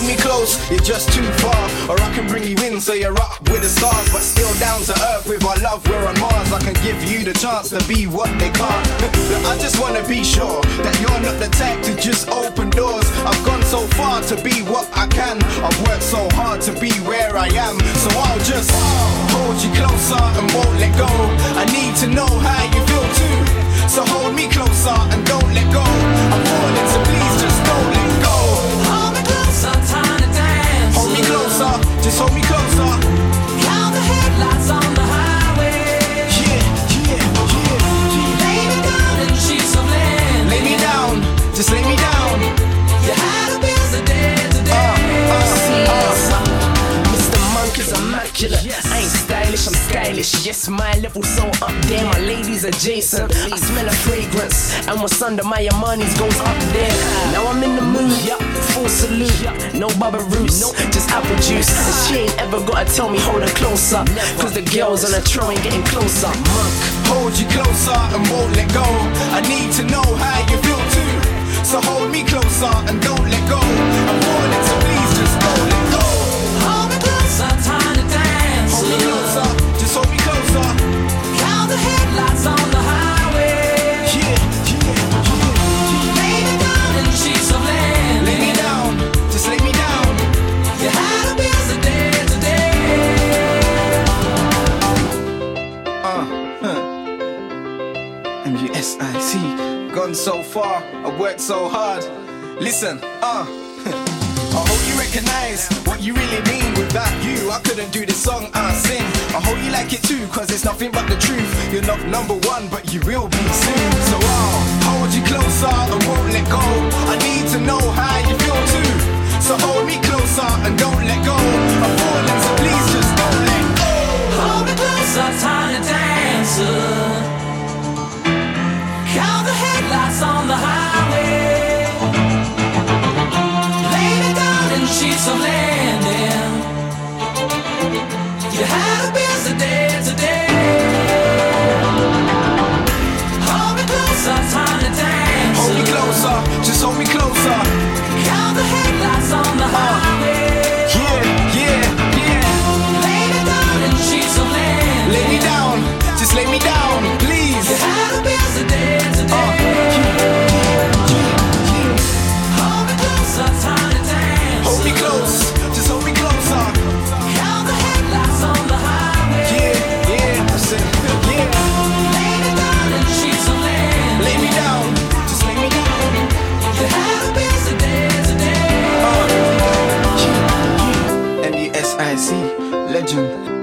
me close, you're just too far. Or I can bring you in so you're up with the stars, but still down to earth with our love, we're on Mars. I can give you the chance to be what they can't. But I just wanna be sure that you're not the type to just open doors. I've gone so far to be what I can. I've worked so hard to be where I am. So I'll just hold you closer and won't let go. I need to know how you feel too. So hold me closer and don't let go. I'm falling, so please just don't let go. Hold me closer, time to dance. Hold me closer, just hold me closer. Count the headlights on the highway. Yeah, yeah, yeah. Lay me down in sheets of land. Lay me down, just lay me down. You had a busy day today. Mr. Monk is immaculate. I ain't stylish, I'm stylish. Yes, my level's so up there, my ladies adjacent. I smell a fragrance, and what's under my Armani's goes up there. Now I'm in the mood, full salute. No Baba Roots, just apple juice. And she ain't ever gotta tell me hold her closer, cause the girls on the trail ain't getting closer. Monk, Hold you closer and won't let go. I need to know how you feel too. So hold me closer and don't let go. I'm falling, so please just don't let go. Hold me closer, time to dance. Hold me closer, just hold me closer. Count the headlights on the highway. Yeah, yeah, yeah. Lay me down in sheets of land. Lay me down, just lay me down. You had a busy day today. MUSIC, gone so far, I worked so hard. Listen, I hope you recognize what you really mean. Without you, I couldn't do this song I sing. I hope you like it too, cause it's nothing but the truth. You're not number one, but you will be soon. So I'll hold you closer and won't let go. I need to know how you feel too. So hold me closer and don't let go. I'm falling, so please just don't let go. Hold me closer, time to dance. Count the headlights on the highway. Lay me down in sheets of landing. You had a busy day today. Hold me closer, time to dance. Hold me closer, just hold me closer. Count the headlights on the highway. Yeah, yeah, yeah. Lay me down in sheets of landing. Lay me down, just lay me down, please. You had a busy day today. Hold me closer, time to dance. Hold me close, just hold me closer. Count the headlights on the highway. Yeah, yeah, I said, yeah. Lay me down in sheets of land. Lay me down, just lay me down. You had a busy day today. MUSIC, legend.